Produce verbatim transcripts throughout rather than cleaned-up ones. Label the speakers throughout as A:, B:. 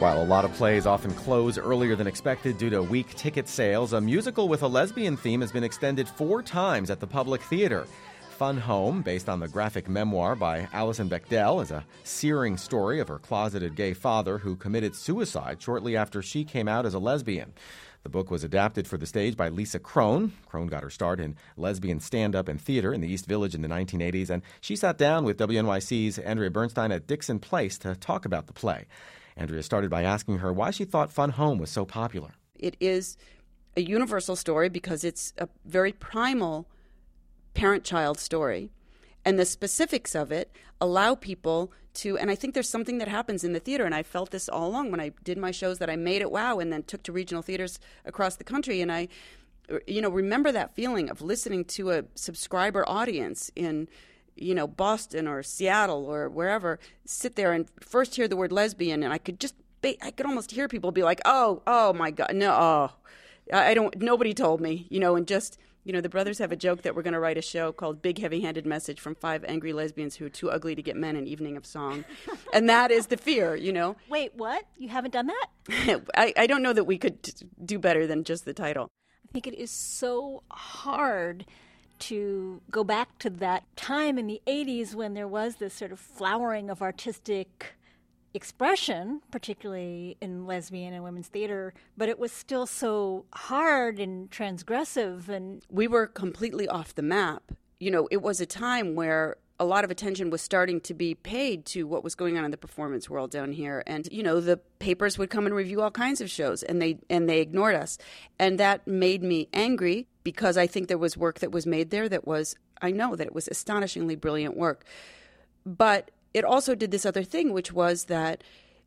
A: While a lot of plays often close earlier than expected due to weak ticket sales, a musical with a lesbian theme has been extended four times at the Public Theater. Fun Home, based on the graphic memoir by Alison Bechdel, is a searing story of her closeted gay father who committed suicide shortly after she came out as a lesbian. The book was adapted for the stage by Lisa Kron. Kron got her start in lesbian stand-up and theater in the East Village in the nineteen eighties, and she sat down with W N Y C's Andrea Bernstein at Dixon Place to talk about the play. Andrea started by asking her why she thought Fun Home was so popular.
B: It is a universal story because it's a very primal parent-child story, and the specifics of it allow people to, and I think there's something that happens in the theater, and I felt this all along when I did my shows that I made at WOW and then took to regional theaters across the country, and I, you know, remember that feeling of listening to a subscriber audience in, you know, Boston or Seattle or wherever, sit there and first hear the word lesbian, and I could just, I could almost hear people be like, oh, oh my God, no, oh, I don't, nobody told me, you know, and just, you know, the brothers have a joke that we're going to write a show called Big Heavy-Handed Message from Five Angry Lesbians Who Are Too Ugly to Get Men in Evening of Song. And that is the fear, you know.
C: Wait, what? You haven't done that?
B: I, I don't know that we could t- do better than just the title.
C: I think it is so hard to go back to that time in the eighties when there was this sort of flowering of artistic expression, particularly in lesbian and women's theater, but it was still so hard and transgressive. And
B: we were completely off the map. You know, it was a time where a lot of attention was starting to be paid to what was going on in the performance world down here. And, you know, the papers would come and review all kinds of shows, and they and they ignored us. And that made me angry because I think there was work that was made there that was, I know that it was astonishingly brilliant work. But it also did this other thing, which was that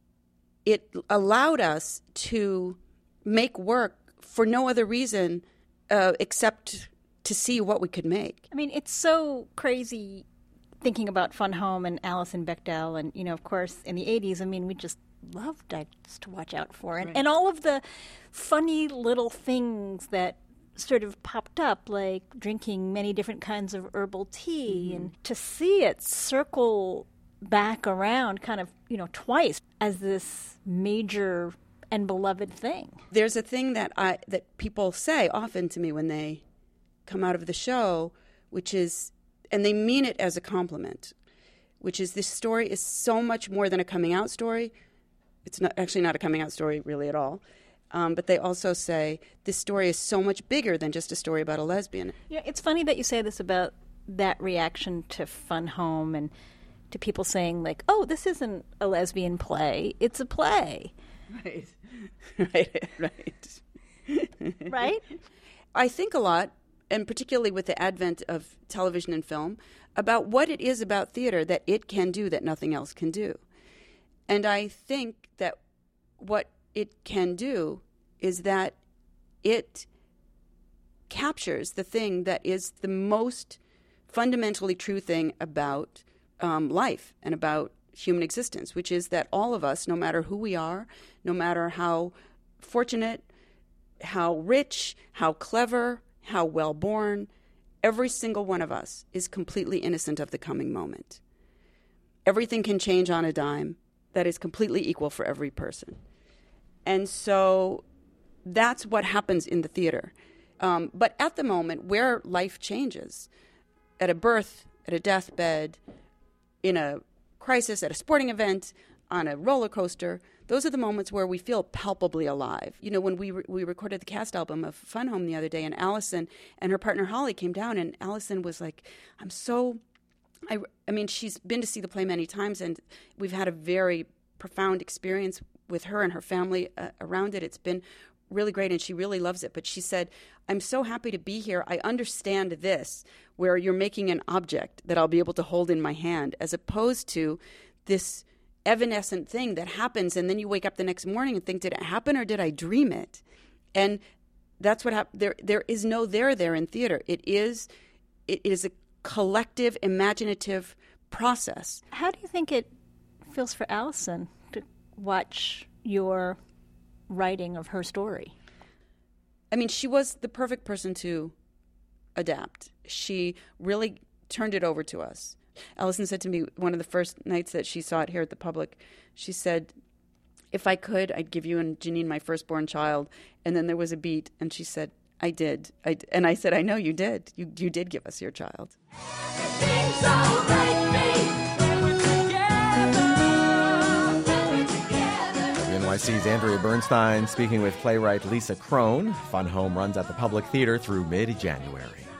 B: it allowed us to make work for no other reason uh, except to see what we could make.
C: I mean, it's so crazy thinking about Fun Home and Alison Bechdel. And, you know, of course, in the eighties, I mean, we just loved Dice to Watch Out For. And,
B: right.
C: and all of the funny little things that sort of popped up, like drinking many different kinds of herbal tea. Mm-hmm. And to see it circle back around kind of, you know, twice as this major and beloved thing.
B: There's a thing that I that people say often to me when they come out of the show, which is, and they mean it as a compliment, which is this story is so much more than a coming out story. It's not actually not a coming out story really at all. Um, but they also say this story is so much bigger than just a story about a lesbian.
C: Yeah, it's funny that you say this about that reaction to Fun Home and to people saying, like, oh, this isn't a lesbian play, it's a play.
B: Right, right, right.
C: Right?
B: I think a lot, and particularly with the advent of television and film, about what it is about theater that it can do that nothing else can do. And I think that what it can do is that it captures the thing that is the most fundamentally true thing about Um, life and about human existence, which is that all of us, no matter who we are, no matter how fortunate, how rich, how clever, how well-born, every single one of us is completely innocent of the coming moment. Everything can change on a dime. That is completely equal for every person. And so that's what happens in the theater. Um, but at the moment where life changes, at a birth, at a deathbed, in a crisis, at a sporting event, on a roller coaster, those are the moments where we feel palpably alive. You know, when we re- we recorded the cast album of Fun Home the other day, and Allison and her partner Holly came down, and Allison was like, I'm so, I, I mean, she's been to see the play many times, and we've had a very profound experience with her and her family uh, around it. It's been really great, and she really loves it. But she said, I'm so happy to be here. I understand this, where you're making an object that I'll be able to hold in my hand, as opposed to this evanescent thing that happens, and then you wake up the next morning and think, did it happen or did I dream it? And that's what happened. There, there is no there there in theater. It is, it is a collective, imaginative process.
C: How do you think it feels for Allison to watch your writing of her story?
B: I mean, she was the perfect person to adapt. She really turned it over to us. Allison said to me one of the first nights that she saw it here at the Public, she said, if I could, I'd give you and Janine my firstborn child. And then there was a beat, and she said, I did. I d-. And I said, I know you did. You you did give us your child.
A: N Y C's Andrea Bernstein speaking with playwright Lisa Kron. Fun Home runs at the Public Theater through mid-January.